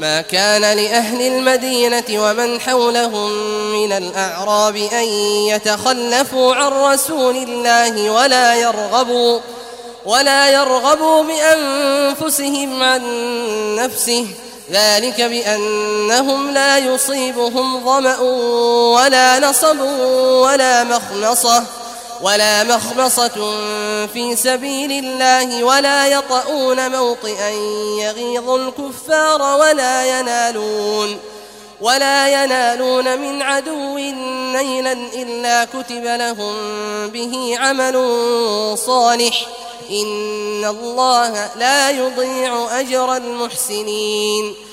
ما كان لأهل المدينة ومن حولهم من الأعراب أن يتخلفوا عن رسول الله ولا يرغبوا بأنفسهم عن نفسه، ذلك بأنهم لا يصيبهم ظمأ ولا نصب ولا مخمصة في سبيل الله، ولا يطؤون موطئا يغيظ الكفار، ولا ينالون من عدو نيلا إلا كتب لهم به عمل صالح، إن الله لا يضيع أجر المحسنين.